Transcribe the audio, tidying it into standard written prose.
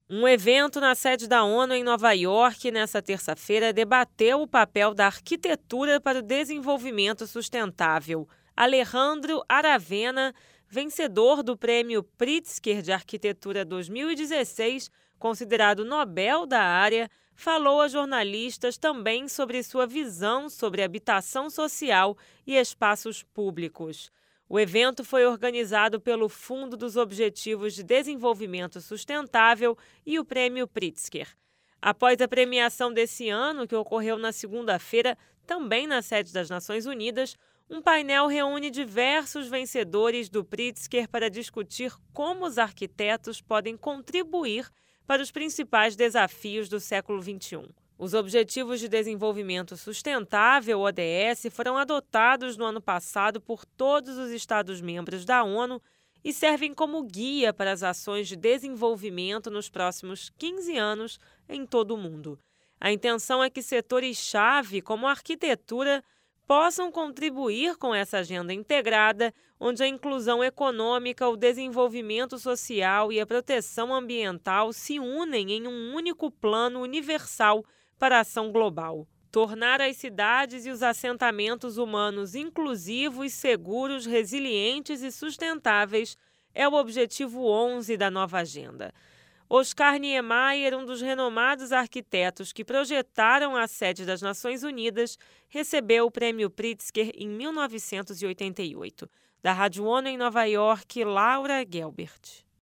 Um evento na sede da ONU em Nova York, nesta terça-feira, debateu o papel da arquitetura para o desenvolvimento sustentável. Alejandro Aravena, vencedor do Prêmio Pritzker de Arquitetura 2016, considerado Nobel da área, falou a jornalistas também sobre sua visão sobre habitação social e espaços públicos. O evento foi organizado pelo Fundo dos Objetivos de Desenvolvimento Sustentável e o Prêmio Pritzker. Após a premiação desse ano, que ocorreu na segunda-feira, também na sede das Nações Unidas, um painel reúne diversos vencedores do Pritzker para discutir como os arquitetos podem contribuir para os principais desafios do século XXI. Os Objetivos de Desenvolvimento Sustentável, ODS, foram adotados no ano passado por todos os Estados-membros da ONU e servem como guia para as ações de desenvolvimento nos próximos 15 anos em todo o mundo. A intenção é que setores-chave, como a arquitetura, possam contribuir com essa agenda integrada, onde a inclusão econômica, o desenvolvimento social e a proteção ambiental se unem em um único plano universal para a ação global. Tornar as cidades e os assentamentos humanos inclusivos, seguros, resilientes e sustentáveis é o objetivo 11 da nova agenda. Oscar Niemeyer, um dos renomados arquitetos que projetaram a sede das Nações Unidas, recebeu o Prêmio Pritzker em 1988. Da Rádio ONU em Nova York, Laura Gelbert.